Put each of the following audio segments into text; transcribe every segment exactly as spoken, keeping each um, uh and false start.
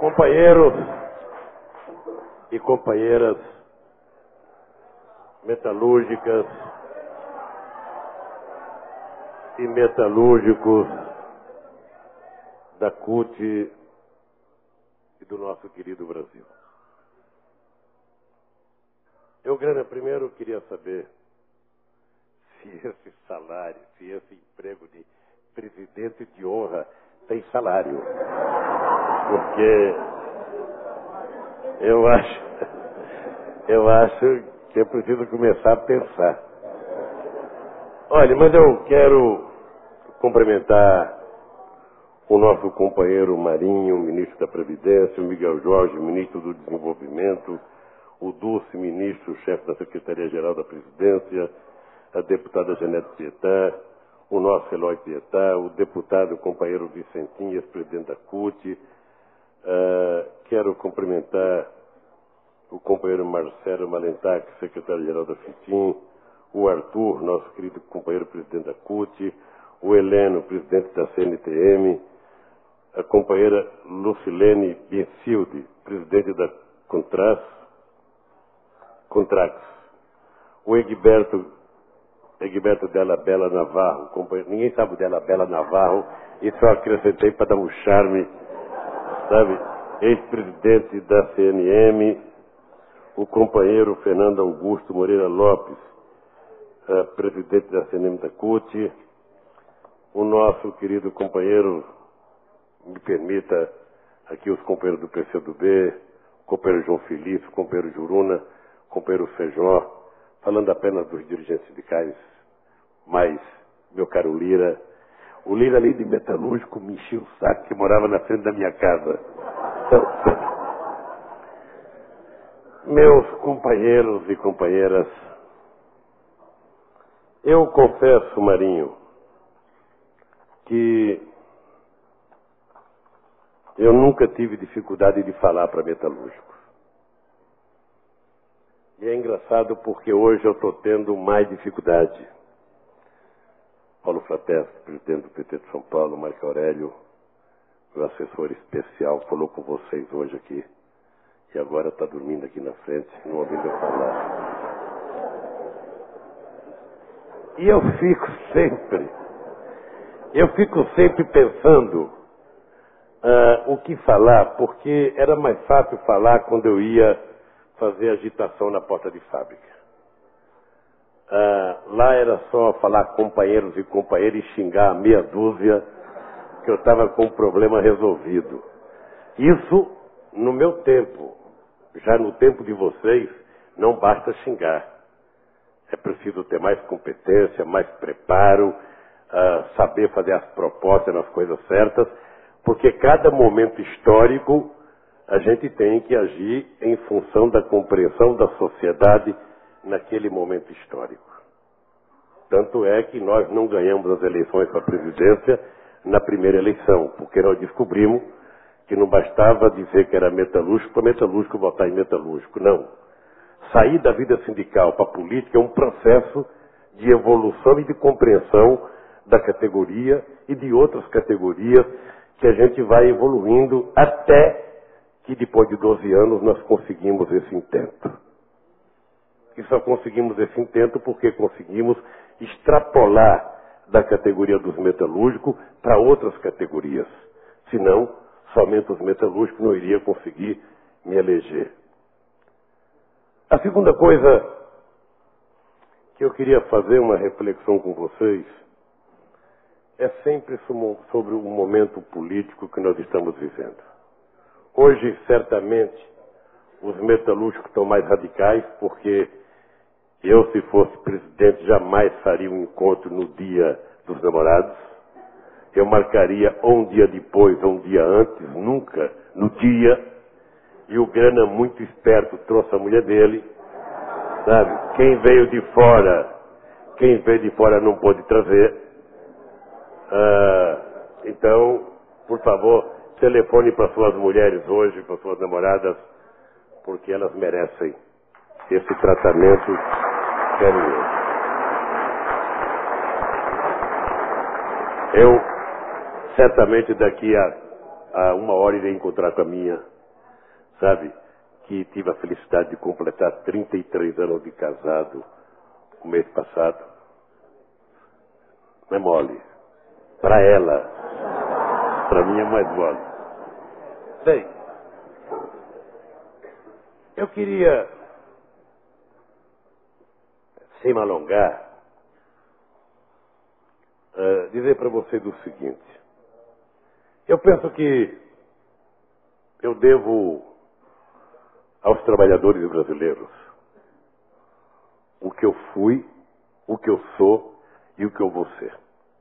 Companheiros e companheiras metalúrgicas e metalúrgicos da C U T e do nosso querido Brasil. Eu, Grana, primeiro queria saber se esse salário, se esse emprego de presidente de honra tem salário. Porque eu acho, eu acho que é preciso começar a pensar. Olha, mas eu quero cumprimentar o nosso companheiro Marinho, ministro da Previdência, o Miguel Jorge, ministro do Desenvolvimento, o Dulce, ministro, chefe da Secretaria-Geral da Presidência, a deputada Janete Pietá, o nosso Eloy Pietá, o deputado companheiro Vicentinho, ex-presidente da C U T. Uh, quero cumprimentar o companheiro Marcelo Malentac, secretário-geral da FITIM, o Arthur, nosso querido companheiro presidente da C U T, o Heleno, presidente da C N T M, a companheira Lucilene Bensilde, presidente da Contras, Contrax, o Egberto, Egberto Della Bella Navarro, companheiro, ninguém sabe o Della Bella Navarro, isso eu acrescentei para dar um charme, sabe, ex-presidente da C N M, o companheiro Fernando Augusto Moreira Lopes, uh, presidente da C N M da C U T, o nosso querido companheiro, me permita, aqui os companheiros do P C do B, o companheiro João Felipe, o companheiro Juruna, o companheiro Feijó, falando apenas dos dirigentes sindicais, mas, meu caro Lira, o Lira, além de metalúrgico, me enchia o saco, que morava na frente da minha casa. Então, meus companheiros e companheiras, eu confesso, Marinho, que eu nunca tive dificuldade de falar para metalúrgicos. E é engraçado porque hoje eu estou tendo mais dificuldade. Paulo Frateschi, presidente do P T de São Paulo, Marco Aurélio, meu assessor especial, falou com vocês hoje aqui. E agora está dormindo aqui na frente, não ouvindo eu falar. E eu fico sempre, eu fico sempre pensando uh, o que falar, porque era mais fácil falar quando eu ia fazer agitação na porta de fábrica. Uh, lá era só falar companheiros e companheiras e xingar a meia dúzia que eu estava com o problema resolvido. Isso no meu tempo. Já no tempo de vocês, não basta xingar. É preciso ter mais competência, mais preparo, uh, saber fazer as propostas nas coisas certas, porque cada momento histórico a gente tem que agir em função da compreensão da sociedade naquele momento histórico. Tanto é que nós não ganhamos as eleições para a presidência na primeira eleição, porque nós descobrimos que não bastava dizer que era metalúrgico para metalúrgico votar em metalúrgico. Não. Sair da vida sindical para a política é um processo de evolução e de compreensão da categoria e de outras categorias que a gente vai evoluindo até que depois de doze anos nós conseguimos esse intento. E só conseguimos esse intento porque conseguimos extrapolar da categoria dos metalúrgicos para outras categorias. Senão, somente os metalúrgicos não iriam conseguir me eleger. A segunda coisa que eu queria fazer uma reflexão com vocês é sempre sobre o momento político que nós estamos vivendo. Hoje, certamente, os metalúrgicos estão mais radicais, porque eu, se fosse presidente, jamais faria um encontro no dia dos namorados. Eu marcaria ou um dia depois ou um dia antes, nunca no dia. E o Grana, muito esperto, trouxe a mulher dele. Sabe? Quem veio de fora, quem veio de fora não pôde trazer. Ah, então, por favor, telefone para suas mulheres hoje, para suas namoradas, porque elas merecem esse tratamento carinhoso. Eu, certamente daqui a há uma hora irei encontrar com a minha, sabe, que tive a felicidade de completar trinta e três anos de casado o mês passado. Não é mole. Para ela. Para mim é mais mole. Bem, eu queria, sem me alongar, uh, dizer para vocês o seguinte. Eu penso que eu devo aos trabalhadores brasileiros o que eu fui, o que eu sou e o que eu vou ser.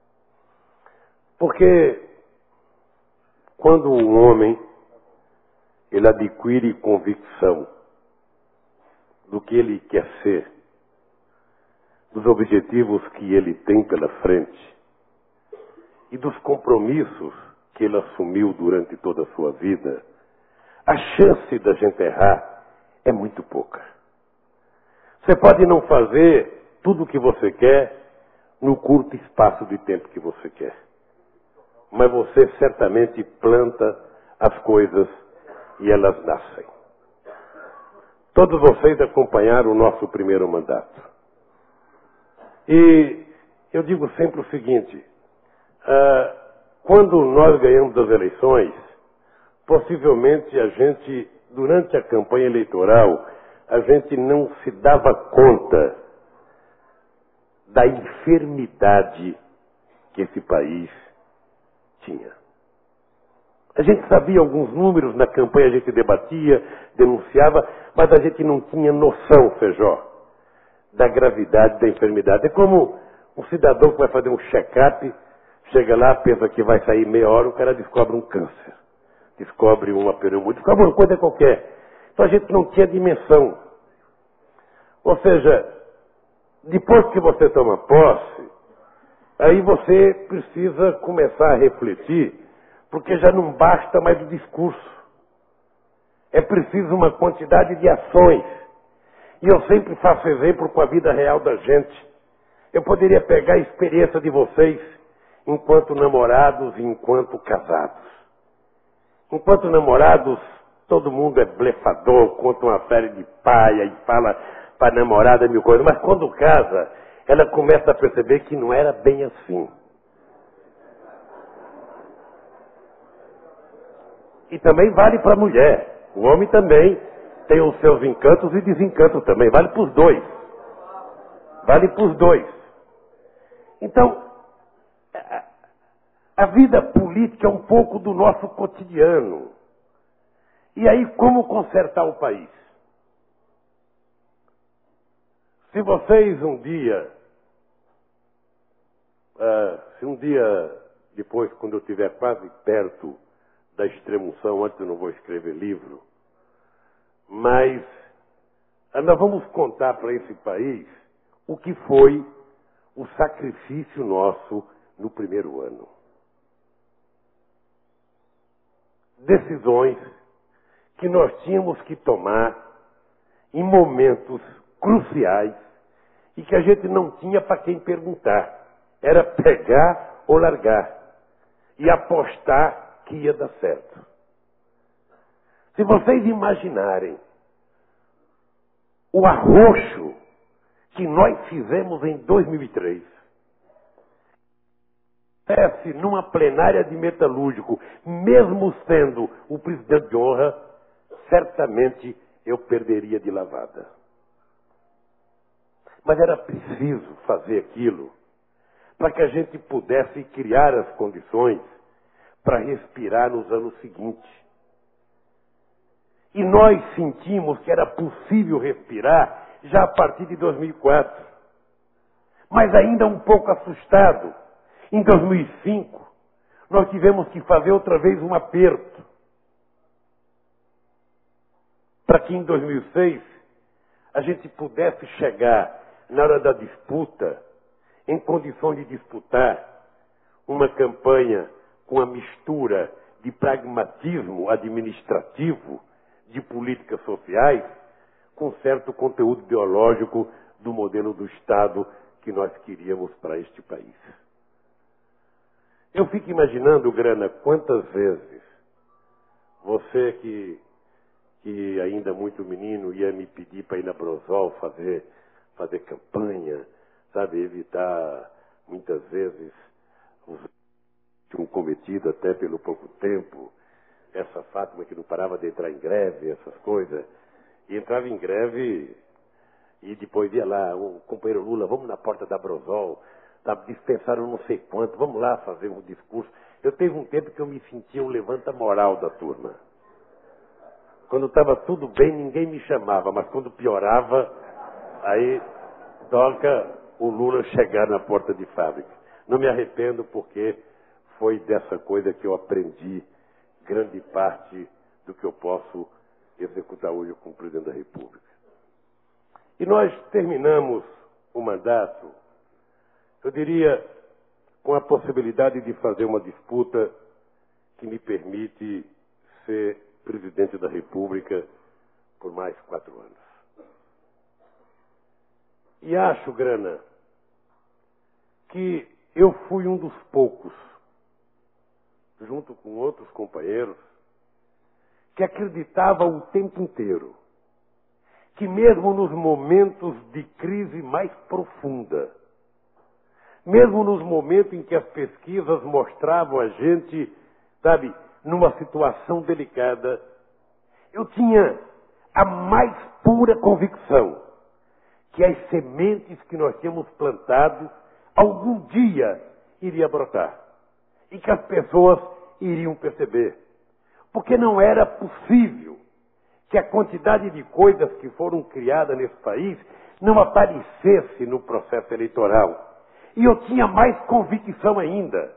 Porque quando um homem ele adquire convicção do que ele quer ser, dos objetivos que ele tem pela frente e dos compromissos que ele assumiu durante toda a sua vida, a chance da gente errar é muito pouca. Você pode não fazer tudo o que você quer no curto espaço de tempo que você quer. Mas você certamente planta as coisas e elas nascem. Todos vocês acompanharam o nosso primeiro mandato. E eu digo sempre o seguinte, ah, quando nós ganhamos as eleições, possivelmente a gente, durante a campanha eleitoral, a gente não se dava conta da enfermidade que esse país tinha. A gente sabia alguns números, na campanha a gente debatia, denunciava, mas a gente não tinha noção, Feijó, da gravidade da enfermidade. É como um cidadão que vai fazer um check-up, chega lá, pensa que vai sair meia hora, o cara descobre um câncer, descobre uma pneumonia, descobre uma coisa qualquer. Então a gente não tinha dimensão. Ou seja, depois que você toma posse, aí você precisa começar a refletir, porque já não basta mais o discurso. É preciso uma quantidade de ações. E eu sempre faço exemplo com a vida real da gente. Eu poderia pegar a experiência de vocês enquanto namorados e enquanto casados. Enquanto namorados, todo mundo é blefador, conta uma série de paia e fala para a namorada mil coisas. Mas quando casa, ela começa a perceber que não era bem assim. E também vale para a mulher. O homem também tem os seus encantos e desencantos também. Vale para os dois. Vale para os dois. Então, a, a vida política é um pouco do nosso cotidiano. E aí, como consertar o país? Se vocês um dia, uh, se um dia depois, quando eu estiver quase perto da extremunção, antes eu não vou escrever livro, mas nós vamos contar para esse país o que foi o sacrifício nosso no primeiro ano. Decisões que nós tínhamos que tomar em momentos cruciais e que a gente não tinha para quem perguntar. Era pegar ou largar e apostar que ia dar certo. Se vocês imaginarem o arroxo que nós fizemos em dois mil e três, se numa plenária de metalúrgico, mesmo sendo o presidente de honra, certamente eu perderia de lavada. Mas era preciso fazer aquilo para que a gente pudesse criar as condições para respirar nos anos seguintes. E nós sentimos que era possível respirar já a partir de dois mil e quatro. Mas ainda um pouco assustado. Em dois mil e cinco, nós tivemos que fazer outra vez um aperto. Para que em dois mil e seis a gente pudesse chegar na hora da disputa em condição de disputar uma campanha com a mistura de pragmatismo administrativo, de políticas sociais, com certo conteúdo ideológico do modelo do Estado que nós queríamos para este país. Eu fico imaginando, Grana, quantas vezes você que, que ainda muito menino ia me pedir para ir na Brosol fazer, fazer campanha, sabe, evitar muitas vezes os que tinham cometido até pelo pouco tempo, essa Fátima que não parava de entrar em greve, essas coisas, e entrava em greve e depois ia lá, o companheiro Lula, vamos na porta da Brosol, sabe, dispensaram não sei quanto, vamos lá fazer um discurso. Eu teve um tempo que eu me sentia um levanta-moral da turma. Quando estava tudo bem, ninguém me chamava, mas quando piorava, aí toca o Lula chegar na porta de fábrica. Não me arrependo porque foi dessa coisa que eu aprendi grande parte do que eu posso executar hoje como presidente da República. E nós terminamos o mandato, eu diria, com a possibilidade de fazer uma disputa que me permite ser presidente da República por mais quatro anos. E acho, Grana, que eu fui um dos poucos, junto com outros companheiros, que acreditava o tempo inteiro que mesmo nos momentos de crise mais profunda, mesmo nos momentos em que as pesquisas mostravam a gente, sabe, numa situação delicada, eu tinha a mais pura convicção que as sementes que nós tínhamos plantado, algum dia iria brotar. E que as pessoas iriam perceber. Porque não era possível que a quantidade de coisas que foram criadas nesse país não aparecesse no processo eleitoral. E eu tinha mais convicção ainda.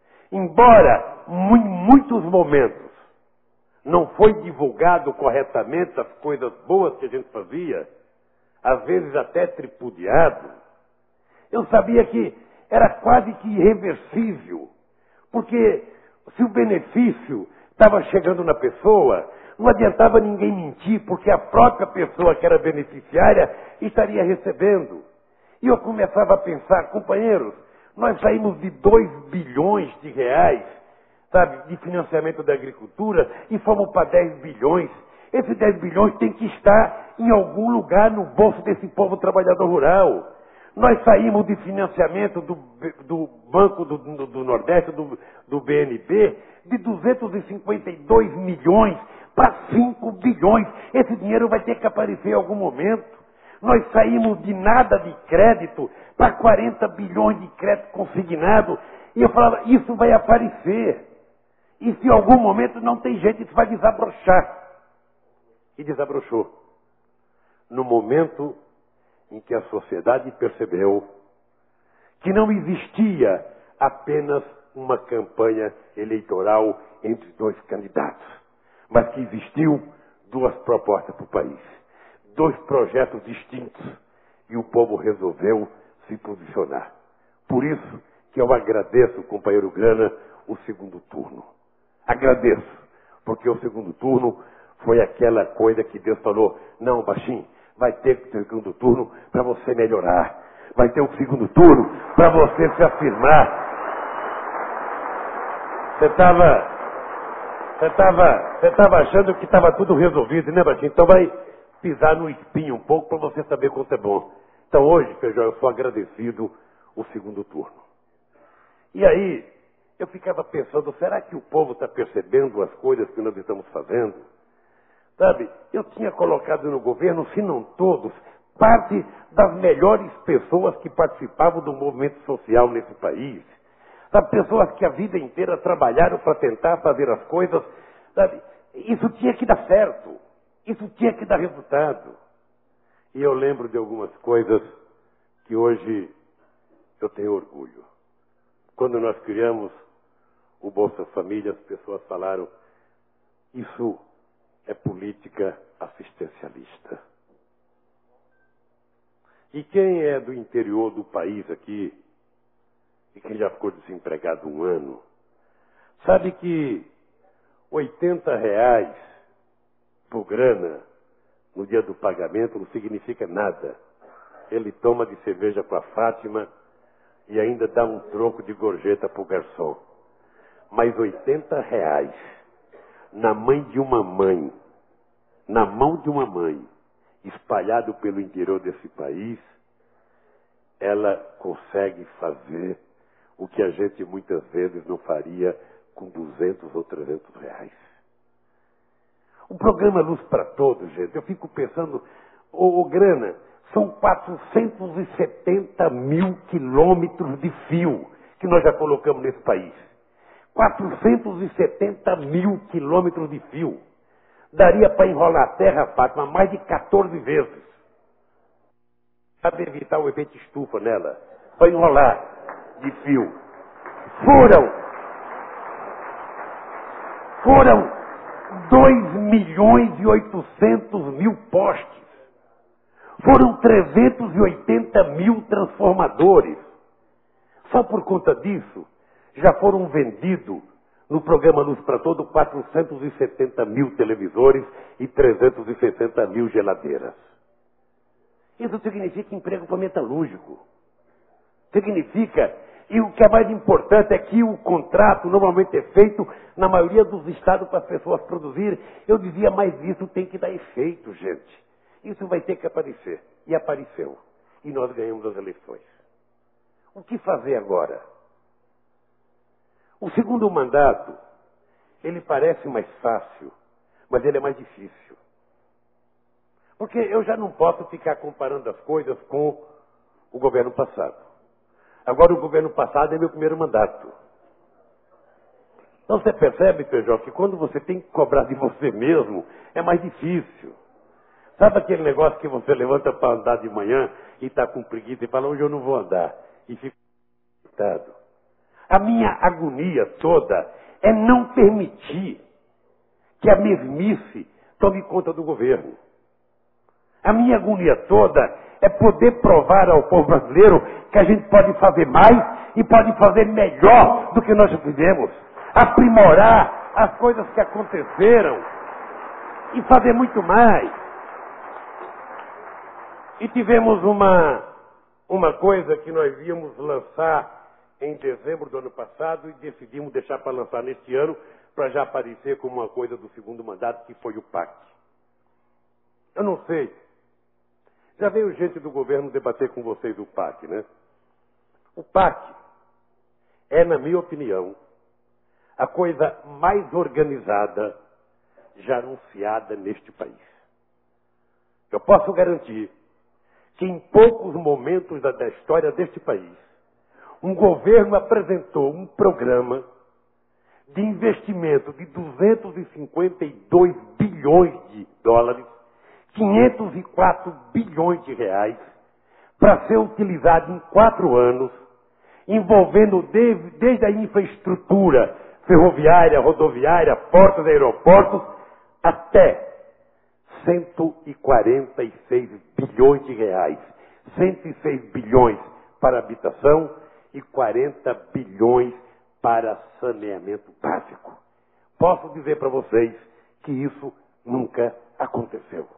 Embora, em muitos momentos, não foi divulgado corretamente as coisas boas que a gente fazia, às vezes até tripudiado, eu sabia que era quase que irreversível. Porque se o benefício estava chegando na pessoa, não adiantava ninguém mentir, porque a própria pessoa que era beneficiária estaria recebendo. E eu começava a pensar, companheiros, nós saímos de dois bilhões de reais, sabe, de financiamento da agricultura e fomos para dez bilhões. Esses dez bilhões tem que estar em algum lugar no bolso desse povo trabalhador rural. Nós saímos de financiamento do, do Banco do, do, do Nordeste, do, do B N B, de duzentos e cinquenta e dois milhões para cinco bilhões. Esse dinheiro vai ter que aparecer em algum momento. Nós saímos de nada de crédito para quarenta bilhões de crédito consignado. E eu falava, isso vai aparecer. E se em algum momento não tem jeito, isso vai desabrochar. E desabrochou. No momento em que a sociedade percebeu que não existia apenas uma campanha eleitoral entre dois candidatos, mas que existiu duas propostas para o país, dois projetos distintos, e o povo resolveu se posicionar. Por isso que eu agradeço, companheiro Grana, o segundo turno. Agradeço, porque o segundo turno foi aquela coisa que Deus falou, não, baixinho, vai ter que ter o segundo turno para você melhorar. Vai ter o segundo turno para você se afirmar. Você estava você tava, você tava achando que estava tudo resolvido, né, baixinho? Então vai pisar no espinho um pouco para você saber quanto é bom. Então hoje, Feijão, eu sou agradecido o segundo turno. E aí, eu ficava pensando, será que o povo está percebendo as coisas que nós estamos fazendo? Sabe, eu tinha colocado no governo, se não todos, parte das melhores pessoas que participavam do movimento social nesse país. Sabe, pessoas que a vida inteira trabalharam para tentar fazer as coisas. Sabe, isso tinha que dar certo. Isso tinha que dar resultado. E eu lembro de algumas coisas que hoje eu tenho orgulho. Quando nós criamos o Bolsa Família, as pessoas falaram, isso é política assistencialista. E quem é do interior do país aqui, e quem já ficou desempregado um ano, sabe que oitenta reais por Grana no dia do pagamento não significa nada. Ele toma de cerveja com a Fátima e ainda dá um troco de gorjeta para o garçom. Mas oitenta reais na mãe de uma mãe, na mão de uma mãe, espalhado pelo interior desse país, ela consegue fazer o que a gente muitas vezes não faria com duzentos ou trezentos reais. O programa Luz para Todos, gente, eu fico pensando, ô, ô Grana, são quatrocentos e setenta mil quilômetros de fio que nós já colocamos nesse país. quatrocentos e setenta mil quilômetros de fio. Daria para enrolar a terra, Fátima, mais de quatorze vezes. Para evitar o efeito estufa nela. Para enrolar de fio. Foram, foram dois milhões e oitocentos mil postes. Foram trezentos e oitenta mil transformadores. Só por conta disso, já foram vendidos no programa Luz para Todo quatrocentos e setenta mil televisores e trezentos e sessenta mil geladeiras. Isso significa emprego para metalúrgico. Significa, e o que é mais importante é que o contrato normalmente é feito na maioria dos estados para as pessoas produzirem. Eu dizia, mas isso tem que dar efeito, gente. Isso vai ter que aparecer. E apareceu. E nós ganhamos as eleições. O que fazer agora? O segundo mandato, ele parece mais fácil, mas ele é mais difícil. Porque eu já não posso ficar comparando as coisas com o governo passado. Agora o governo passado é meu primeiro mandato. Então você percebe, Pejó, que quando você tem que cobrar de você mesmo, é mais difícil. Sabe aquele negócio que você levanta para andar de manhã e está com preguiça e fala, hoje eu não vou andar. E fica irritado. A minha agonia toda é não permitir que a mesmice tome conta do governo. A minha agonia toda é poder provar ao povo brasileiro que a gente pode fazer mais e pode fazer melhor do que nós já fizemos. Aprimorar as coisas que aconteceram e fazer muito mais. E tivemos uma, uma coisa que nós íamos lançar em dezembro do ano passado e decidimos deixar para lançar neste ano para já aparecer como uma coisa do segundo mandato, que foi o P A C. Eu não sei. Já veio gente do governo debater com vocês o P A C, né? O P A C é, na minha opinião, a coisa mais organizada já anunciada neste país. Eu posso garantir que em poucos momentos da, da história deste país, um governo apresentou um programa de investimento de duzentos e cinquenta e dois bilhões de dólares, quinhentos e quatro bilhões de reais, para ser utilizado em quatro anos, envolvendo de, desde a infraestrutura ferroviária, rodoviária, portos e aeroportos, até cento e quarenta e seis bilhões de reais. cento e seis bilhões para habitação e quarenta bilhões para saneamento básico. Posso dizer para vocês que isso nunca aconteceu.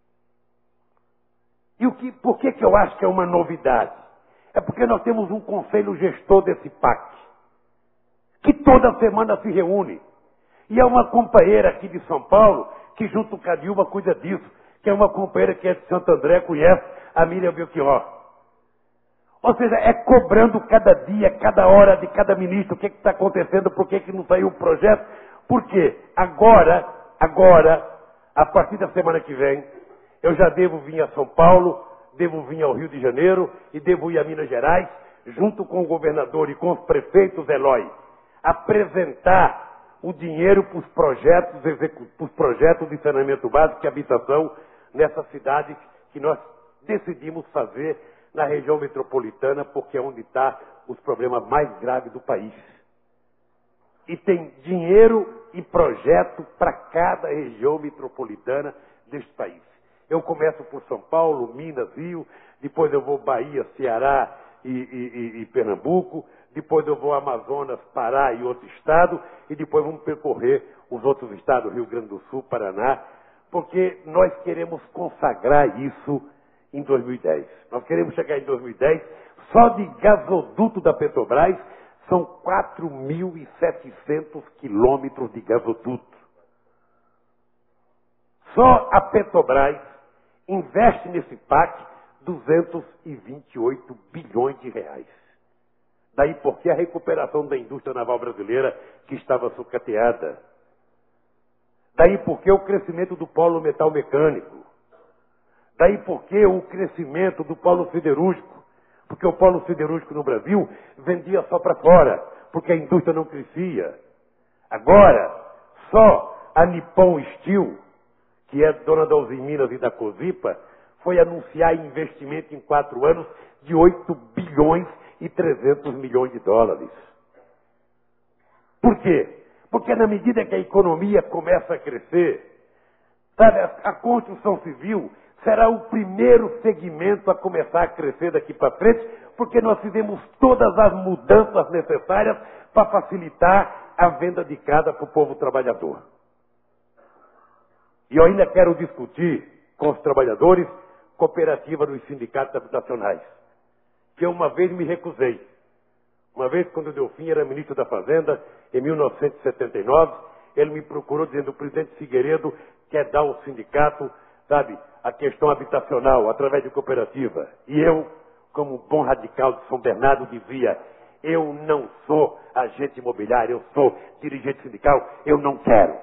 E o que, por que, que eu acho que é uma novidade? É porque nós temos um conselho gestor desse P A C, que toda semana se reúne. E é uma companheira aqui de São Paulo, que junto com a Dilma cuida disso, que é uma companheira que é de Santo André, conhece a Miriam Belchior. Ou seja, é cobrando cada dia, cada hora de cada ministro o que está acontecendo, por que, que não saiu o projeto. Por quê? Agora, agora, a partir da semana que vem, eu já devo vir a São Paulo, devo vir ao Rio de Janeiro e devo ir a Minas Gerais, junto com o governador e com os prefeitos, Eloy, apresentar o dinheiro para os projetos, para os projetos de saneamento básico e habitação nessa cidade que nós decidimos fazer na região metropolitana, porque é onde estão os problemas mais graves do país. E tem dinheiro e projeto para cada região metropolitana deste país. Eu começo por São Paulo, Minas, Rio, depois eu vou Bahia, Ceará e, e, e, e Pernambuco, depois eu vou Amazonas, Pará e outro estado, e depois vamos percorrer os outros estados, Rio Grande do Sul, Paraná, porque nós queremos consagrar isso em dois mil e dez. Nós queremos chegar em dois mil e dez, só de gasoduto da Petrobras, são quatro mil e setecentos quilômetros de gasoduto. Só a Petrobras investe nesse P A C duzentos e vinte e oito bilhões de reais. Daí porque a recuperação da indústria naval brasileira que estava sucateada. Daí porque o crescimento do polo metal mecânico. Daí porque o crescimento do polo siderúrgico. Porque o polo siderúrgico no Brasil vendia só para fora, porque a indústria não crescia. Agora, só a Nippon Steel, que é dona da Usiminas e da Cosipa, foi anunciar investimento em quatro anos de oito bilhões e trezentos milhões de dólares. Por quê? Porque na medida que a economia começa a crescer, sabe, a construção civil será o primeiro segmento a começar a crescer daqui para frente, porque nós fizemos todas as mudanças necessárias para facilitar a venda de casa para o povo trabalhador. E eu ainda quero discutir com os trabalhadores cooperativa dos sindicatos habitacionais, que eu uma vez me recusei. Uma vez, quando o Delfim era ministro da Fazenda, em mil novecentos e setenta e nove, ele me procurou dizendo: o presidente Figueiredo quer dar ao sindicato, sabe, a questão habitacional através de cooperativa. E eu, como bom radical de São Bernardo, dizia: eu não sou agente imobiliário, eu sou dirigente sindical, eu não quero.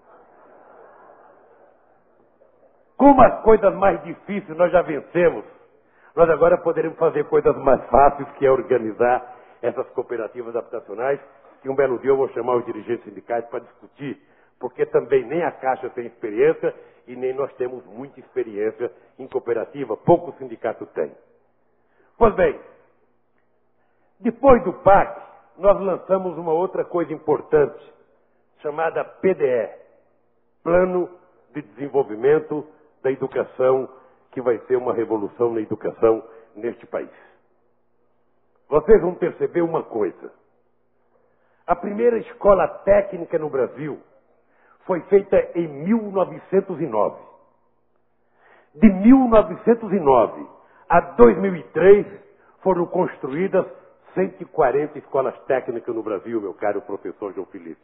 Como as coisas mais difíceis nós já vencemos, nós agora poderemos fazer coisas mais fáceis, que é organizar essas cooperativas habitacionais, que um belo dia eu vou chamar os dirigentes sindicais para discutir, porque também nem a Caixa tem experiência e nem nós temos muita experiência em cooperativa, pouco sindicato tem. Pois bem, depois do P A C, nós lançamos uma outra coisa importante, chamada P D E, Plano de Desenvolvimento da Educação, que vai ser uma revolução na educação neste país. Vocês vão perceber uma coisa. A primeira escola técnica no Brasil foi feita em mil novecentos e nove. De mil novecentos e nove a dois mil e três foram construídas cento e quarenta escolas técnicas no Brasil, meu caro professor João Felipe.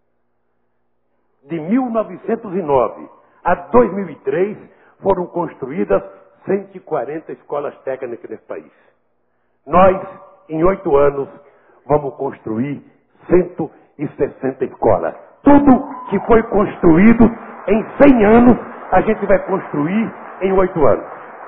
De mil novecentos e nove a dois mil e três foram construídas cento e quarenta escolas técnicas nesse país. Nós, em oito anos, vamos construir cento e sessenta escolas. Tudo que foi construído em cem anos, a gente vai construir em oito anos.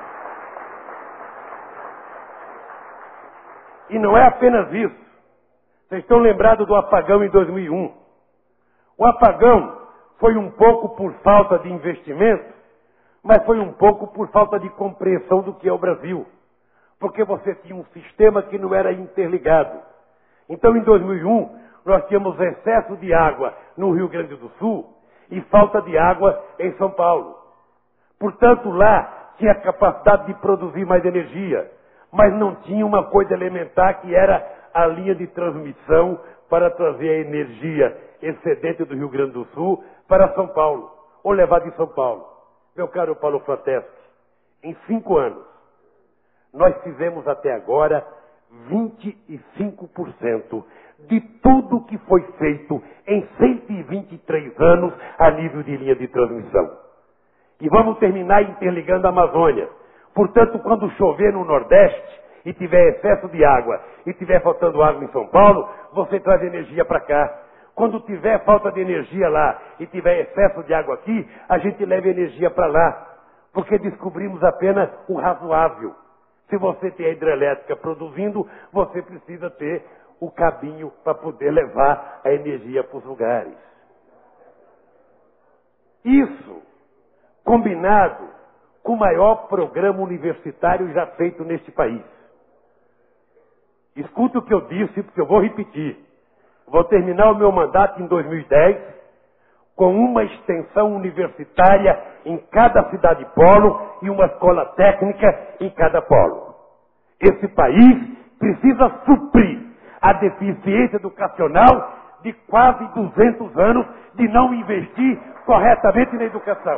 E não é apenas isso. Vocês estão lembrados do apagão em dois mil e um. O apagão foi um pouco por falta de investimento, mas foi um pouco por falta de compreensão do que é o Brasil. Porque você tinha um sistema que não era interligado. Então, em dois mil e um, nós tínhamos excesso de água no Rio Grande do Sul e falta de água em São Paulo. Portanto, lá tinha capacidade de produzir mais energia, mas não tinha uma coisa elementar que era a linha de transmissão para trazer a energia excedente do Rio Grande do Sul para São Paulo, ou levar de São Paulo. Meu caro Paulo Frateschi, em cinco anos, nós fizemos até agora vinte e cinco por cento de tudo que foi feito em cento e vinte e três anos a nível de linha de transmissão. E vamos terminar interligando a Amazônia. Portanto, quando chover no Nordeste e tiver excesso de água e tiver faltando água em São Paulo, você traz energia para cá. Quando tiver falta de energia lá e tiver excesso de água aqui, a gente leva energia para lá. Porque descobrimos apenas o razoável. Se você tem a hidrelétrica produzindo, você precisa ter o cabinho para poder levar a energia para os lugares. Isso, combinado com o maior programa universitário já feito neste país. Escuta o que eu disse, porque eu vou repetir. Vou terminar o meu mandato em dois mil e dez com uma extensão universitária em cada cidade polo e uma escola técnica em cada polo. Esse país precisa suprir a deficiência educacional de quase duzentos anos de não investir corretamente na educação.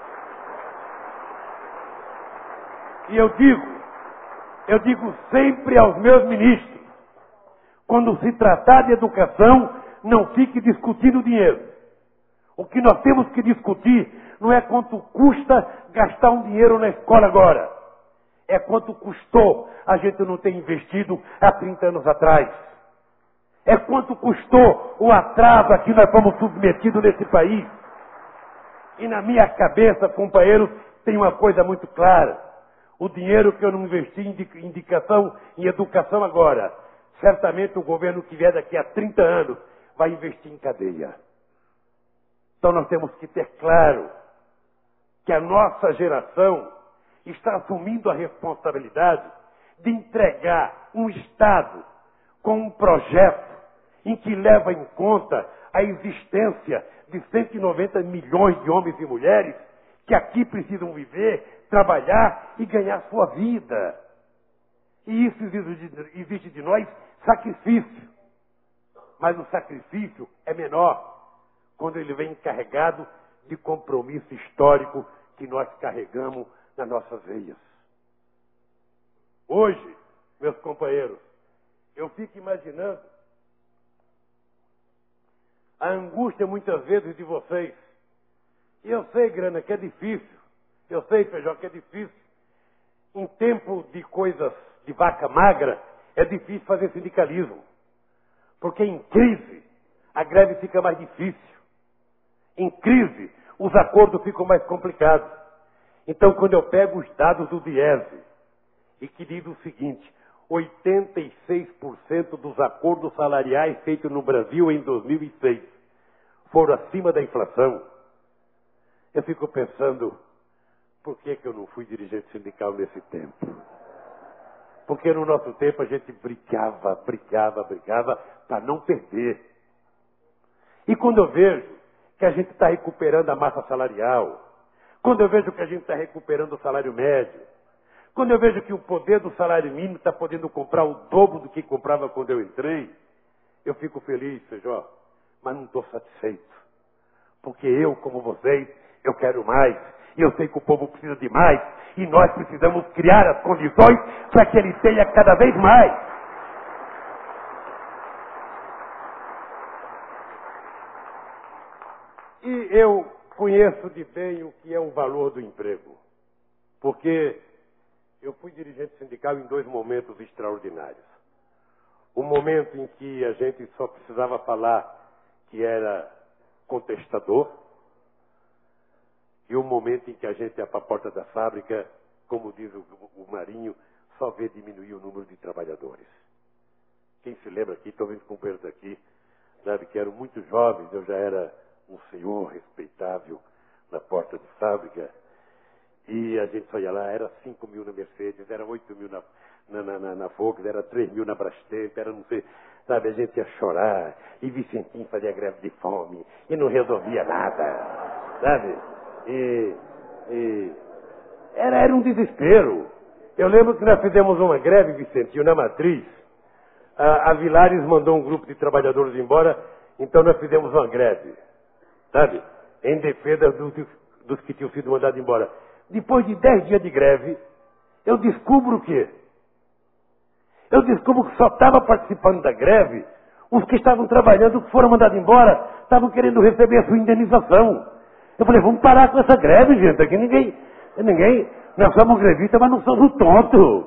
E eu digo, eu digo sempre aos meus ministros, quando se tratar de educação, não fique discutindo dinheiro. O que nós temos que discutir não é quanto custa gastar um dinheiro na escola agora. É quanto custou a gente não ter investido há trinta anos atrás. É quanto custou o atraso a que nós fomos submetidos nesse país. E na minha cabeça, companheiros, tem uma coisa muito clara. O dinheiro que eu não investi em indicação, em educação agora, certamente o governo que vier daqui a trinta anos vai investir em cadeia. Então nós temos que ter claro que a nossa geração está assumindo a responsabilidade de entregar um Estado com um projeto em que leva em conta a existência de cento e noventa milhões de homens e mulheres que aqui precisam viver, trabalhar e ganhar sua vida. E isso exige de, exige de nós sacrifício. Mas o sacrifício é menor quando ele vem carregado de compromisso histórico que nós carregamos nas nossas veias. Hoje, meus companheiros, eu fico imaginando a angústia muitas vezes de vocês. E eu sei, Grana, que é difícil. Eu sei, Feijó, que é difícil. Em tempo de coisas de vaca magra, é difícil fazer sindicalismo. Porque em crise, a greve fica mais difícil. Em crise, os acordos ficam mais complicados. Então, quando eu pego os dados do Diese, e que diz o seguinte, oitenta e seis por cento dos acordos salariais feitos no Brasil em dois mil e seis foram acima da inflação, eu fico pensando, por que, que eu não fui dirigente sindical nesse tempo? Porque no nosso tempo a gente brigava, brigava, brigava para não perder. E quando eu vejo que a gente está recuperando a massa salarial, quando eu vejo que a gente está recuperando o salário médio, quando eu vejo que o poder do salário mínimo está podendo comprar o dobro do que comprava quando eu entrei, eu fico feliz, Feijó, mas não estou satisfeito. Porque eu, como vocês, eu quero mais. E eu sei que o povo precisa de mais. E nós precisamos criar as condições para que ele tenha cada vez mais. E eu conheço de bem o que é o valor do emprego. Porque eu fui dirigente sindical em dois momentos extraordinários. O momento em que a gente só precisava falar que era contestador, e o momento em que a gente ia para a porta da fábrica, como diz o, o Marinho, só vê diminuir o número de trabalhadores. Quem se lembra aqui, estou vendo companheiros aqui, sabe, que eram muito jovens, eu já era um senhor respeitável na porta de fábrica, e a gente só ia lá, era cinco mil na Mercedes, era oito mil na, na, na, na Volks, era três mil na Brastemp, era não sei, sabe, a gente ia chorar, e Vicentinho fazia greve de fome, e não resolvia nada, sabe? E, e era, era um desespero. Eu lembro que nós fizemos uma greve, Vicentinho, na Matriz, a, a Vilares mandou um grupo de trabalhadores embora, então nós fizemos uma greve, sabe? Em defesa dos, dos que tinham sido mandados embora. Depois de dez dias de greve, eu descubro o quê? Eu descubro que só estava participando da greve os que estavam trabalhando, que foram mandados embora, estavam querendo receber a sua indenização. Eu falei, vamos parar com essa greve, gente. Aqui ninguém, ninguém, nós somos grevistas, mas não somos tontos.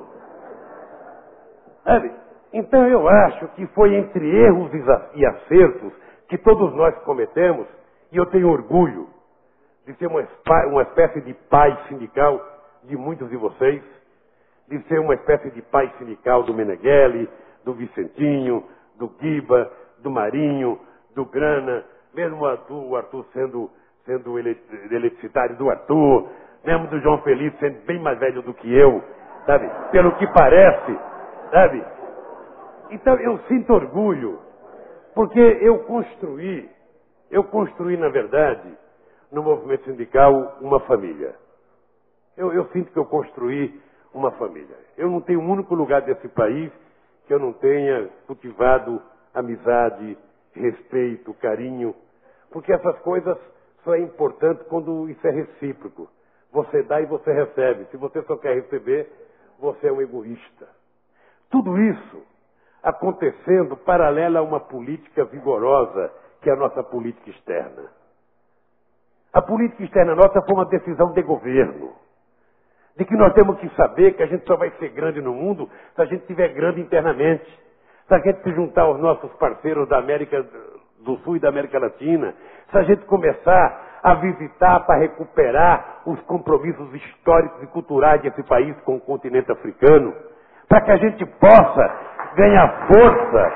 Sabe? Então eu acho que foi entre erros e acertos que todos nós cometemos, e eu tenho orgulho de ser uma, uma espécie de pai sindical de muitos de vocês, de ser uma espécie de pai sindical do Meneghelli, do Vicentinho, do Guiba, do Marinho, do Grana, mesmo o Arthur, o Arthur sendo, sendo eletricitário do Arthur, mesmo do João Feliz sendo bem mais velho do que eu, sabe? Pelo que parece, sabe? Então eu sinto orgulho, porque eu construí, eu construí, na verdade, no movimento sindical, uma família. Eu, eu sinto que eu construí uma família. Eu não tenho um único lugar desse país que eu não tenha cultivado amizade, respeito, carinho, porque essas coisas só é importante quando isso é recíproco. Você dá e você recebe. Se você só quer receber, você é um egoísta. Tudo isso acontecendo paralela a uma política vigorosa, que é a nossa política externa. A política externa nossa foi uma decisão de governo. De que nós temos que saber que a gente só vai ser grande no mundo se a gente estiver grande internamente. Se a gente se juntar aos nossos parceiros da América do Sul e da América Latina. Se a gente começar a visitar para recuperar os compromissos históricos e culturais desse país com o continente africano. Para que a gente possa ganhar força.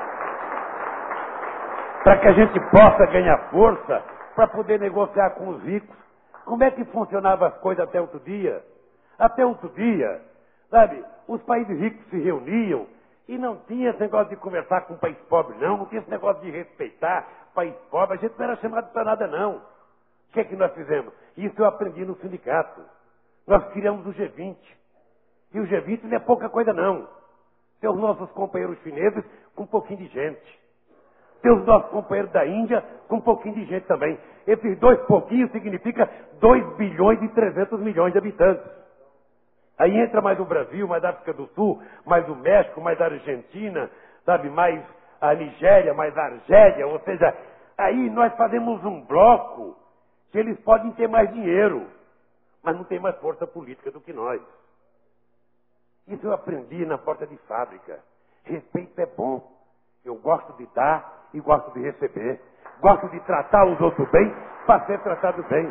Para que a gente possa ganhar força para poder negociar com os ricos. Como é que funcionavam as coisas até outro dia? Até outro dia, sabe, os países ricos se reuniam e não tinha esse negócio de conversar com o país pobre, não. Não tinha esse negócio de respeitar o país pobre. A gente não era chamado para nada, não. O que é que nós fizemos? Isso eu aprendi no sindicato. Nós criamos o G vinte. E o G vinte não é pouca coisa, não. Tem os nossos companheiros chineses com um pouquinho de gente. Tem os nossos companheiros da Índia com um pouquinho de gente também. Esses dois pouquinhos significa dois bilhões e trezentos milhões de habitantes. Aí entra mais o Brasil, mais a África do Sul, mais o México, mais a Argentina, sabe, mais a Nigéria, mais a Argélia, ou seja, aí nós fazemos um bloco que eles podem ter mais dinheiro, mas não tem mais força política do que nós. Isso eu aprendi na porta de fábrica. Respeito é bom. Eu gosto de dar e gosto de receber. Gosto de tratar os outros bem para ser tratado bem.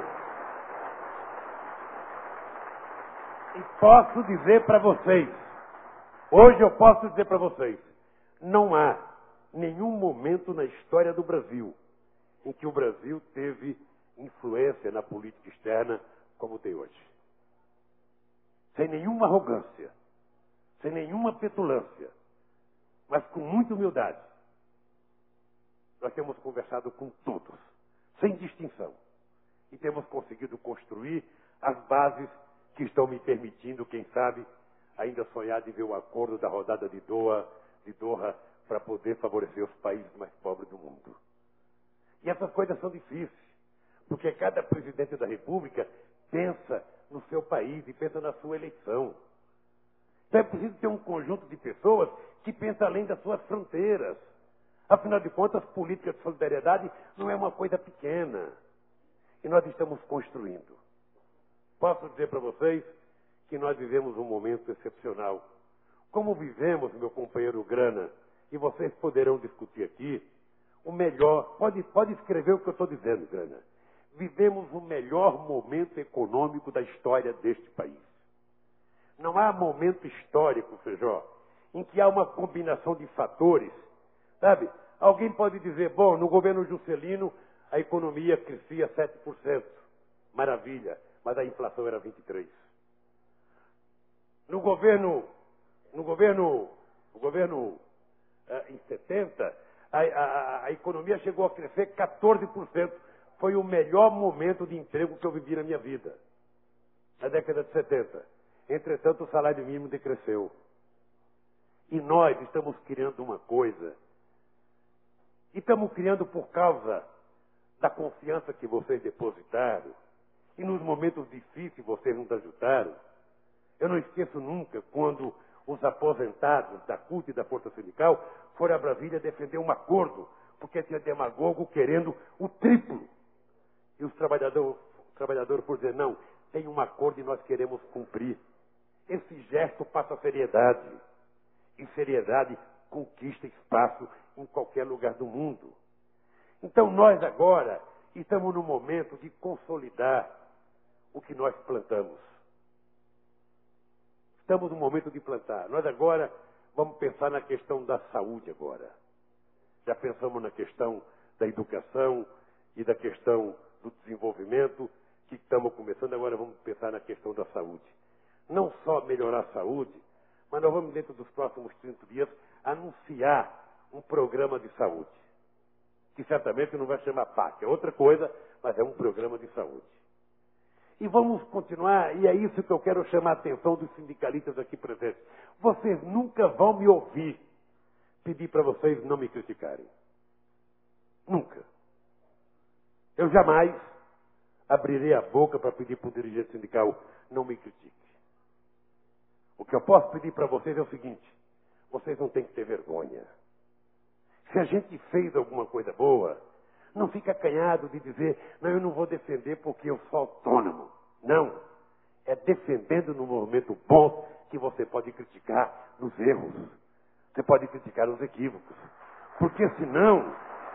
E posso dizer para vocês, hoje eu posso dizer para vocês, não há nenhum momento na história do Brasil em que o Brasil teve influência na política externa como tem hoje. Sem nenhuma arrogância, sem nenhuma petulância, mas com muita humildade. Nós temos conversado com todos, sem distinção, e temos conseguido construir as bases que estão me permitindo, quem sabe, ainda sonhar de ver o acordo da rodada de Doha, de Doha para poder favorecer os países mais pobres do mundo. E essas coisas são difíceis, porque cada presidente da República pensa no seu país e pensa na sua eleição. Então é preciso ter um conjunto de pessoas que pensam além das suas fronteiras. Afinal de contas, política de solidariedade não é uma coisa pequena. E nós estamos construindo. Posso dizer para vocês que nós vivemos um momento excepcional. Como vivemos, meu companheiro Grana, e vocês poderão discutir aqui, o melhor, pode, pode escrever o que eu estou dizendo, Grana. Vivemos o melhor momento econômico da história deste país. Não há momento histórico, Feijó, em que há uma combinação de fatores, sabe? Alguém pode dizer, bom, no governo Juscelino a economia crescia sete por cento. Maravilha. Mas a inflação era vinte e três por cento. No governo, no governo, no governo eh, em setenta, a, a, a economia chegou a crescer quatorze por cento. Foi o melhor momento de emprego que eu vivi na minha vida. Na década de setenta. Entretanto, o salário mínimo decresceu. E nós estamos criando uma coisa. E estamos criando por causa da confiança que vocês depositaram. E nos momentos difíceis vocês nos ajudaram. Eu não esqueço nunca quando os aposentados da C U T e da Força Sindical foram a Brasília defender um acordo, porque tinha demagogo querendo o triplo. E os trabalhadores, os trabalhadores por dizer, não, tem um acordo e nós queremos cumprir. Esse gesto passa seriedade. E seriedade conquista espaço em qualquer lugar do mundo. Então nós agora estamos no momento de consolidar o que nós plantamos. Estamos no momento de plantar. Nós agora vamos pensar na questão da saúde agora. Já pensamos na questão da educação e da questão do desenvolvimento, que estamos começando, agora vamos pensar na questão da saúde. Não só melhorar a saúde, mas nós vamos, dentro dos próximos trinta dias, anunciar um programa de saúde. Que certamente não vai chamar P A C, é outra coisa, mas é um programa de saúde. E vamos continuar, e é isso que eu quero chamar a atenção dos sindicalistas aqui presentes. Vocês nunca vão me ouvir pedir para vocês não me criticarem. Nunca. Eu jamais abrirei a boca para pedir para o dirigente sindical não me critique. O que eu posso pedir para vocês é o seguinte, vocês não têm que ter vergonha. Se a gente fez alguma coisa boa, Não fica acanhado de dizer, não, eu não vou defender porque eu sou autônomo. Não. É defendendo no movimento bom que você pode criticar nos erros. Você pode criticar os equívocos. Porque senão,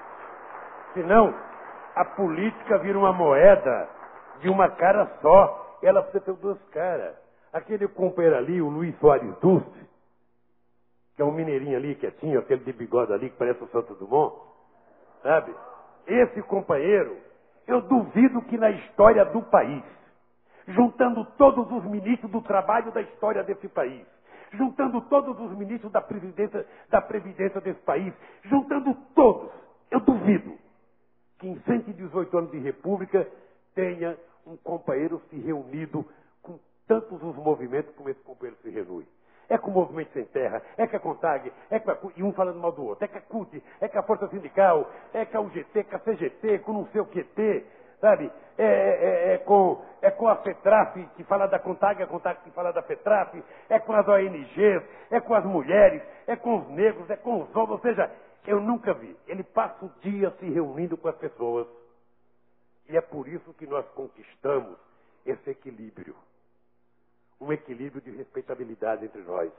senão, a política vira uma moeda de uma cara só. Ela precisa ter duas caras. Aquele companheiro ali, o Luiz Soares Dulce, que é um mineirinho ali, quietinho, aquele de bigode ali, que parece o Santos Dumont, sabe? Esse companheiro, eu duvido que na história do país, juntando todos os ministros do trabalho da história desse país, juntando todos os ministros da Previdência, da Previdência desse país, juntando todos, eu duvido que em cento e dezoito anos de república tenha um companheiro se reunido com tantos os movimentos como esse companheiro se reúne. É com o Movimento Sem Terra, é com a CONTAG, é com a, e um falando mal do outro, é com a C U T, é com a Força Sindical, é com a U G T, com a C G T, com não sei o que T, sabe? É, é, é, com, é com a FETRAF, que fala da CONTAG, a CONTAG que fala da FETRAF, é com as O N Gs, é com as mulheres, é com os negros, é com os homens, ou seja, eu nunca vi. Ele passa o dia se reunindo com as pessoas. E é por isso que nós conquistamos esse equilíbrio. Um equilíbrio de respeitabilidade entre nós.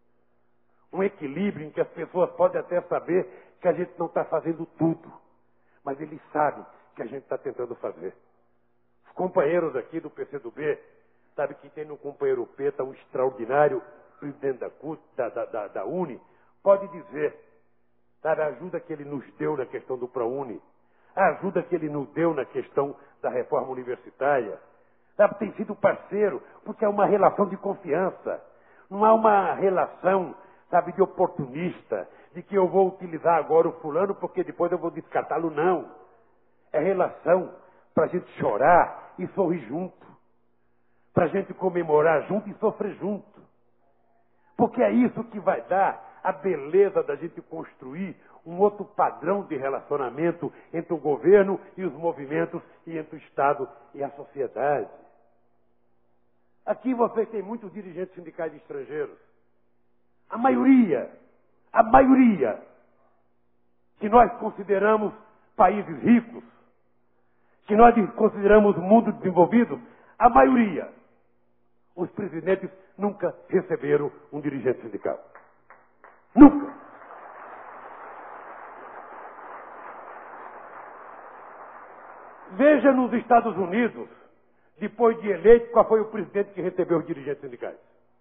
Um equilíbrio em que as pessoas podem até saber que a gente não está fazendo tudo. Mas eles sabem que a gente está tentando fazer. Os companheiros aqui do P C do B, sabe que tem no companheiro Peta um extraordinário presidente da, C U T, da, da, da, da Uni, pode dizer, sabe, a ajuda que ele nos deu na questão do ProUni, a ajuda que ele nos deu na questão da reforma universitária, sabe, tem sido parceiro, porque é uma relação de confiança. Não há uma relação, sabe, de oportunista, de que eu vou utilizar agora o fulano porque depois eu vou descartá-lo, não. É relação para a gente chorar e sorrir junto. Para a gente comemorar junto e sofrer junto. Porque é isso que vai dar a beleza da gente construir um outro padrão de relacionamento entre o governo e os movimentos e entre o Estado e a sociedade. Aqui você tem muitos dirigentes sindicais estrangeiros. A maioria, a maioria, que nós consideramos países ricos, que nós consideramos mundo desenvolvido, a maioria, os presidentes nunca receberam um dirigente sindical. Nunca. Veja nos Estados Unidos, depois de eleito, qual foi o presidente que recebeu os dirigentes sindicais.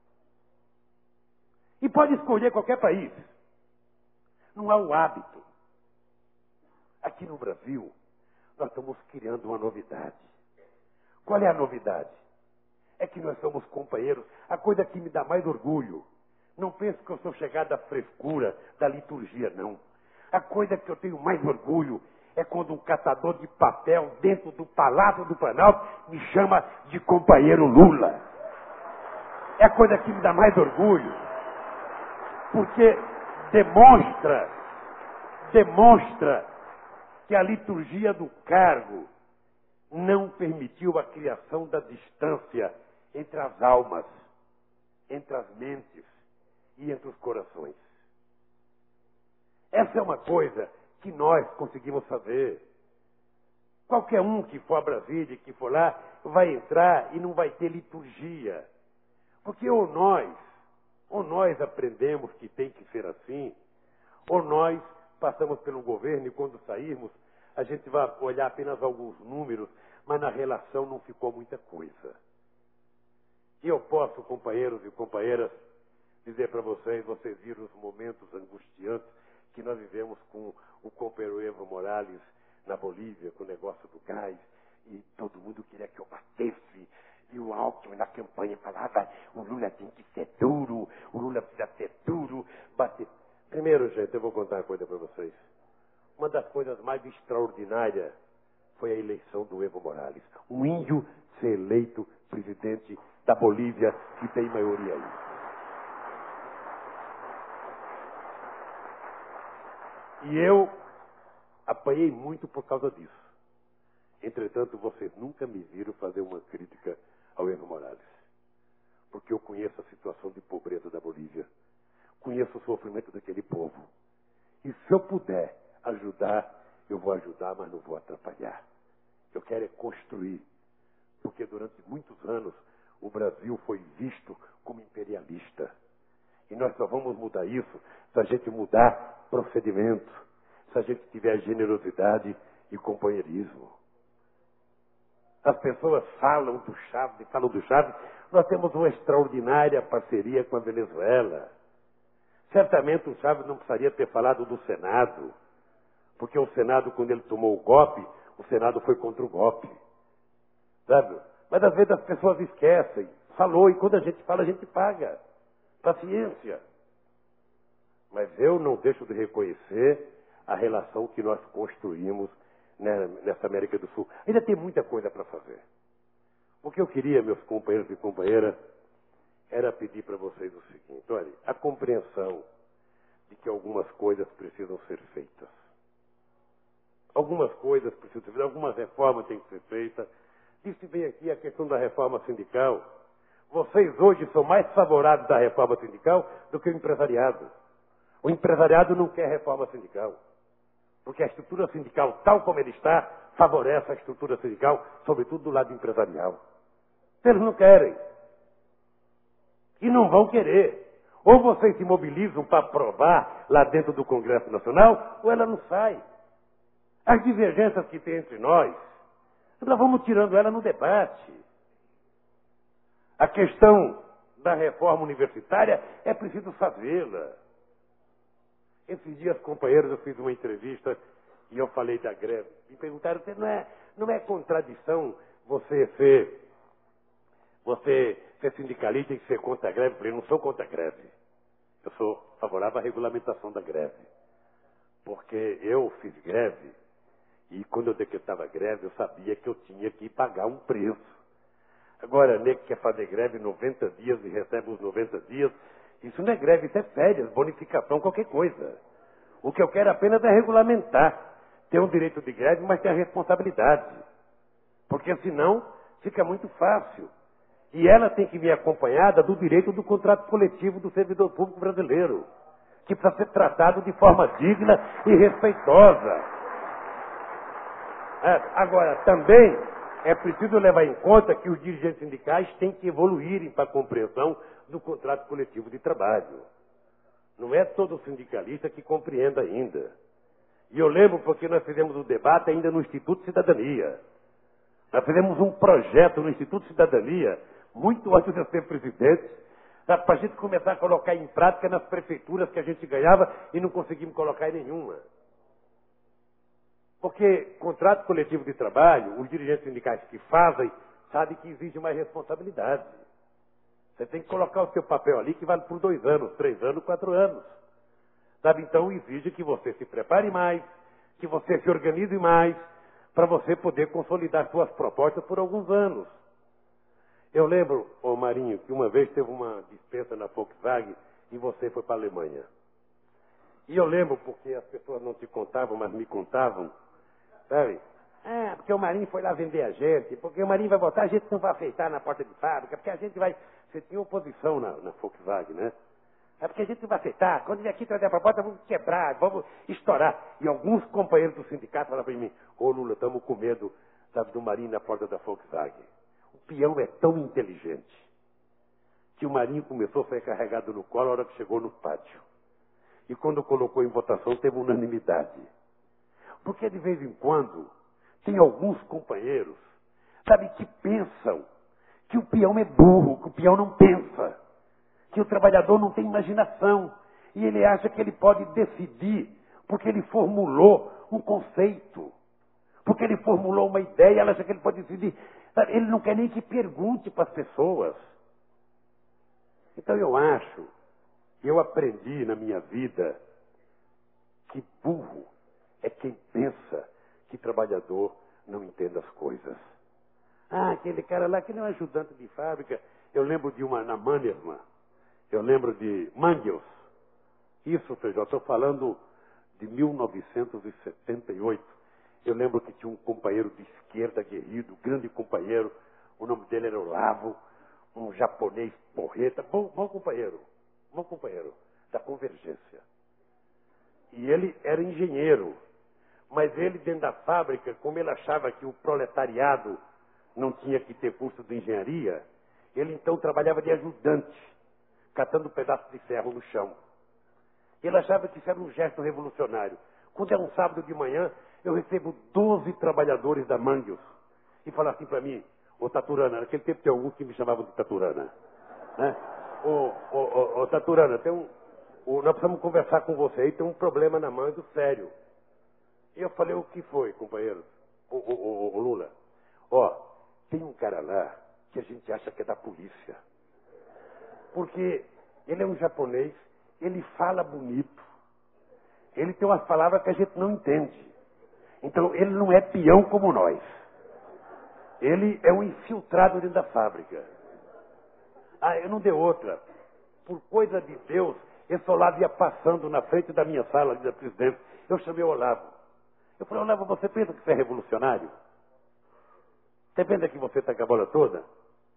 E pode escolher qualquer país. Não há o hábito. Aqui no Brasil, nós estamos criando uma novidade. Qual é a novidade? É que nós somos companheiros. A coisa que me dá mais orgulho. Não penso que eu sou chegado à frescura da liturgia, não. A coisa que eu tenho mais orgulho é quando um catador de papel dentro do Palácio do Planalto me chama de companheiro Lula. É a coisa que me dá mais orgulho. Porque demonstra, demonstra que a liturgia do cargo não permitiu a criação da distância entre as almas, entre as mentes e entre os corações. Essa é uma coisa que nós conseguimos fazer. Qualquer um que for a Brasília, que for lá, vai entrar e não vai ter liturgia. Porque ou nós, ou nós aprendemos que tem que ser assim, ou nós passamos pelo governo e quando sairmos, a gente vai olhar apenas alguns números, mas na relação não ficou muita coisa. E eu posso, companheiros e companheiras, dizer para vocês, vocês viram os momentos angustiantes que nós vivemos com o companheiro Evo Morales na Bolívia, com o negócio do gás, e todo mundo queria que eu batesse, e o Alckmin na campanha falava, o Lula tem que ser duro, o Lula precisa ser duro, bater. Primeiro, gente, eu vou contar uma coisa para vocês. Uma das coisas mais extraordinárias foi a eleição do Evo Morales. Um índio ser eleito presidente da Bolívia, que tem maioria aí. E eu apanhei muito por causa disso. Entretanto, vocês nunca me viram fazer uma crítica ao Evo Morales. Porque eu conheço a situação de pobreza da Bolívia. Conheço o sofrimento daquele povo. E se eu puder ajudar, eu vou ajudar, mas não vou atrapalhar. Eu quero é construir. Porque durante muitos anos o Brasil foi visto como imperialista. E nós só vamos mudar isso se a gente mudar procedimento, se a gente tiver generosidade e companheirismo. As pessoas falam do Chaves e falam do Chaves. Nós temos uma extraordinária parceria com a Venezuela. Certamente o Chaves não precisaria ter falado do Senado, porque o Senado, quando ele tomou o golpe, o Senado foi contra o golpe. Sabe? Mas às vezes as pessoas esquecem. Falou, e quando a gente fala, a gente paga. Paciência. Mas eu não deixo de reconhecer a relação que nós construímos nessa América do Sul. Ainda tem muita coisa para fazer. O que eu queria, meus companheiros e companheiras, era pedir para vocês o seguinte: olha, a compreensão de que algumas coisas precisam ser feitas. Algumas coisas precisam ser feitas, algumas reformas têm que ser feitas. Disse bem aqui a questão da reforma sindical. Vocês hoje são mais favoráveis à reforma sindical do que o empresariado. O empresariado não quer reforma sindical. Porque a estrutura sindical, tal como ele está, favorece a estrutura sindical, sobretudo do lado empresarial. Eles não querem. E não vão querer. Ou vocês se mobilizam para aprovar lá dentro do Congresso Nacional, ou ela não sai. As divergências que tem entre nós, nós vamos tirando ela no debate. A questão da reforma universitária é preciso fazê-la. Esses dias, companheiros, eu fiz uma entrevista e eu falei da greve. Me perguntaram, não é, não é contradição você ser, você ser sindicalista e ser contra a greve? Eu falei, não sou contra a greve. Eu sou favorável à regulamentação da greve. Porque eu fiz greve e quando eu decretava greve, eu sabia que eu tinha que pagar um preço. Agora, nego quer fazer greve noventa dias e recebe os noventa dias. Isso não é greve, isso é férias, bonificação, qualquer coisa. O que eu quero apenas é regulamentar. Ter um direito de greve, mas ter a responsabilidade. Porque senão fica muito fácil. E ela tem que vir acompanhada do direito do contrato coletivo do servidor público brasileiro, que precisa ser tratado de forma digna e respeitosa. É, agora, também é preciso levar em conta que os dirigentes sindicais têm que evoluírem para a compreensão do contrato coletivo de trabalho. Não é todo sindicalista que compreenda ainda. E eu lembro porque nós fizemos um debate ainda no Instituto Cidadania. Nós fizemos um projeto no Instituto Cidadania, muito antes de eu ser presidente, para a gente começar a colocar em prática nas prefeituras que a gente ganhava e não conseguimos colocar em nenhuma. Porque contrato coletivo de trabalho, os dirigentes sindicais que fazem, sabem que exige mais responsabilidade. Você tem que colocar o seu papel ali que vale por dois anos, três anos, quatro anos. Sabe? Então exige que você se prepare mais, que você se organize mais, para você poder consolidar suas propostas por alguns anos. Eu lembro, ô Marinho, que uma vez teve uma dispensa na Volkswagen e você foi para a Alemanha. E eu lembro, porque as pessoas não te contavam, mas me contavam, sabe? Ah, porque o Marinho foi lá vender a gente, porque o Marinho vai botar, a gente não vai aceitar na porta de fábrica, porque a gente vai... Você tinha oposição na, na Volkswagen, né? É porque a gente não vai aceitar. Quando ele aqui trazer a proposta, vamos quebrar, vamos estourar. E alguns companheiros do sindicato falaram para mim, ô Lula, estamos com medo, sabe, do Marinho na porta da Volkswagen. O peão é tão inteligente que o Marinho começou a ser carregado no colo a hora que chegou no pátio. E quando colocou em votação, teve unanimidade. Porque de vez em quando, tem alguns companheiros, sabe, que pensam que o peão é burro, que o peão não pensa, que o trabalhador não tem imaginação. E ele acha que ele pode decidir porque ele formulou um conceito, porque ele formulou uma ideia, ela acha que ele pode decidir. Sabe, ele não quer nem que pergunte para as pessoas. Então eu acho, eu aprendi na minha vida que burro é quem pensa que trabalhador não entende as coisas. Ah, aquele cara lá que não é ajudante de fábrica. Eu lembro de uma na Mannesmann. Eu lembro de Mangels. Isso, Feijó, estou falando de mil novecentos e setenta e oito. Eu lembro que tinha um companheiro de esquerda aguerrido, grande companheiro. O nome dele era Olavo, um japonês porreta. Bom, bom companheiro, bom companheiro da Convergência. E ele era engenheiro. Mas ele, dentro da fábrica, como ele achava que o proletariado não tinha que ter curso de engenharia, ele então trabalhava de ajudante, catando um pedaço de ferro no chão. Ele achava que isso era um gesto revolucionário. Quando é um sábado de manhã, eu recebo doze trabalhadores da Manguios e falam assim para mim: ô Taturana, naquele tempo tem alguns que me chamavam de Taturana, né? Ô, ô, ô, ô Taturana, tem um, ô, nós precisamos conversar com você aí, tem um problema na Manguios sério. E eu falei: o que foi, companheiro? Ô, ô, ô, ô Lula, ó, tem um cara lá que a gente acha que é da polícia. Porque ele é um japonês, ele fala bonito. Ele tem umas palavras que a gente não entende. Então, ele não é peão como nós. Ele é um infiltrado dentro da fábrica. Ah, eu não dei outra. Por coisa de Deus, esse Olavo ia passando na frente da minha sala ali da presidência. Eu chamei o Olavo. Eu falei: Olavo, você pensa que você é revolucionário? Você pensa que você está com a bola toda?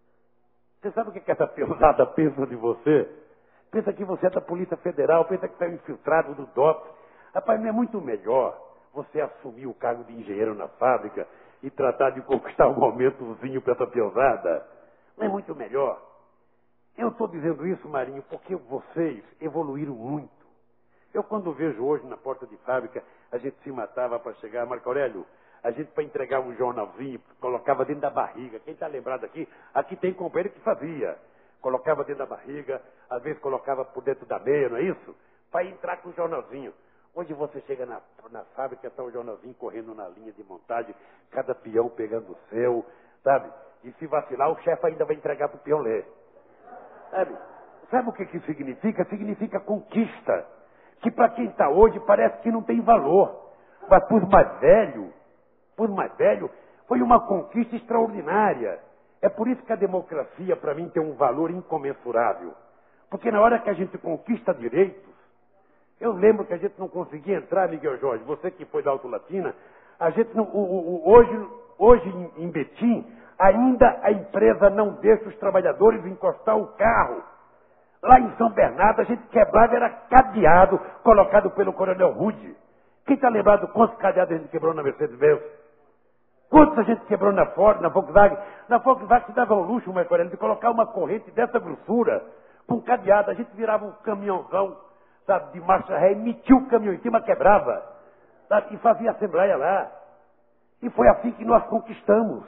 Você sabe o que essa pesada pensa de você? Pensa que você é da Polícia Federal, pensa que você é infiltrado do D O P. Rapaz, não é muito melhor você assumir o cargo de engenheiro na fábrica e tratar de conquistar um aumentozinho para essa pesada? Não é muito melhor? Eu estou dizendo isso, Marinho, porque vocês evoluíram muito. Eu, quando vejo hoje na porta de fábrica, a gente se matava para chegar. Marco Aurélio, a gente, para entregar um jornalzinho, colocava dentro da barriga. Quem está lembrado aqui? Aqui tem companheiro que fazia. Colocava dentro da barriga, às vezes colocava por dentro da meia, não é isso? Para entrar com o jornalzinho. Hoje você chega na, na fábrica, está o jornalzinho correndo na linha de montagem, cada peão pegando o seu, sabe? E se vacilar, o chefe ainda vai entregar para o peão ler. Sabe? Sabe o que que significa? Significa conquista. Que para quem está hoje parece que não tem valor. Mas para os mais velhos, para os mais velhos, foi uma conquista extraordinária. É por isso que a democracia, para mim, tem um valor incomensurável. Porque na hora que a gente conquista direitos, eu lembro que a gente não conseguia entrar, Miguel Jorge, você que foi da Alto Latina, a gente não, o, o, hoje, hoje em, em Betim, ainda a empresa não deixa os trabalhadores encostar o carro. Lá em São Bernardo, a gente quebrava, era cadeado, colocado pelo Coronel Rude. Quem está lembrado quantos cadeados a gente quebrou na Mercedes-Benz? Quantos a gente quebrou na Ford, na Volkswagen? Na Volkswagen se dava o luxo, meu Coronel, de colocar uma corrente dessa grossura, com cadeado. A gente virava um caminhãozão, sabe, de marcha ré, e metia o caminhão em cima, quebrava, sabe, e fazia assembleia lá. E foi assim que nós conquistamos.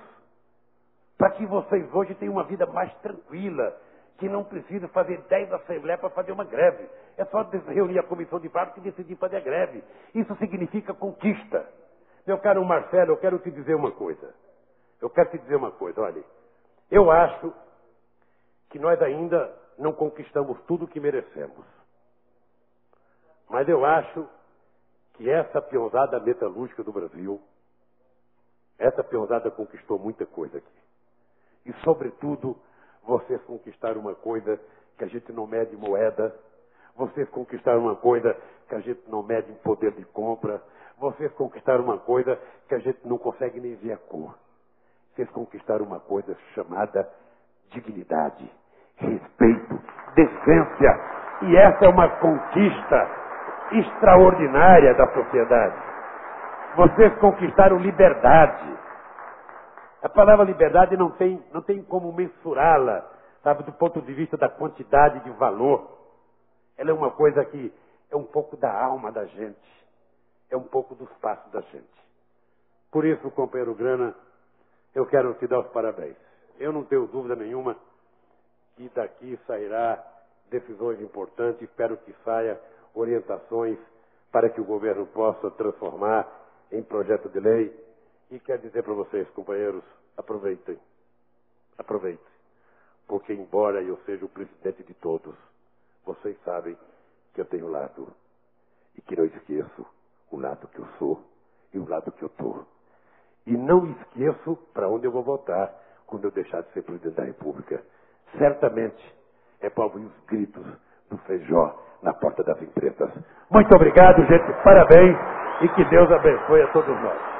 Para que vocês hoje tenham uma vida mais tranquila, que não precisa fazer dez assembleias para fazer uma greve. É só reunir a comissão de fábrica e decidir fazer a greve. Isso significa conquista. Meu caro Marcelo, eu quero te dizer uma coisa. Eu quero te dizer uma coisa, olha. Eu acho que nós ainda não conquistamos tudo o que merecemos. Mas eu acho que essa peãozada metalúrgica do Brasil, essa peãozada conquistou muita coisa aqui. E, sobretudo, vocês conquistaram uma coisa que a gente não mede em moeda. Vocês conquistaram uma coisa que a gente não mede em poder de compra. Vocês conquistaram uma coisa que a gente não consegue nem ver a cor. Vocês conquistaram uma coisa chamada dignidade, respeito, decência. E essa é uma conquista extraordinária da sociedade. Vocês conquistaram liberdade. A palavra liberdade não tem, não tem como mensurá-la, sabe, do ponto de vista da quantidade de valor. Ela é uma coisa que é um pouco da alma da gente. É um pouco dos passos da gente. Por isso, companheiro Grana, eu quero te dar os parabéns. Eu não tenho dúvida nenhuma que daqui sairá decisões importantes. Espero que saia orientações para que o governo possa transformar em projeto de lei. E quero dizer para vocês, companheiros, aproveitem. Aproveitem. Porque embora eu seja o presidente de todos, vocês sabem que eu tenho um lado. E que não esqueço o lado que eu sou e o lado que eu estou. E não esqueço para onde eu vou votar quando eu deixar de ser presidente da República. Certamente é para ouvir os gritos do Feijó na porta das empresas. Muito obrigado, gente. Parabéns e que Deus abençoe a todos nós.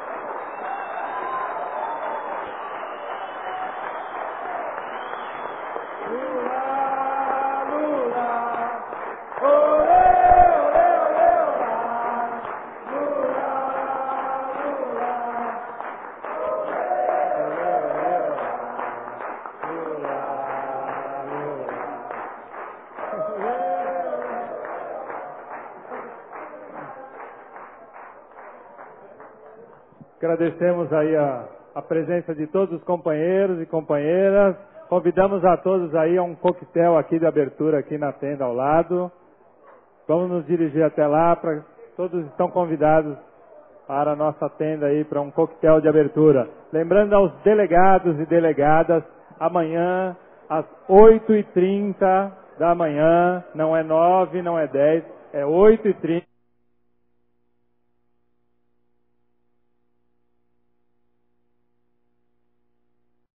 Agradecemos aí a, a presença de todos os companheiros e companheiras. Convidamos a todos aí a um coquetel aqui de abertura aqui na tenda ao lado. Vamos nos dirigir até lá, pra, todos estão convidados para a nossa tenda aí, para um coquetel de abertura. Lembrando aos delegados e delegadas, amanhã às oito e trinta da manhã, não é nove, não é dez, é oito e trinta.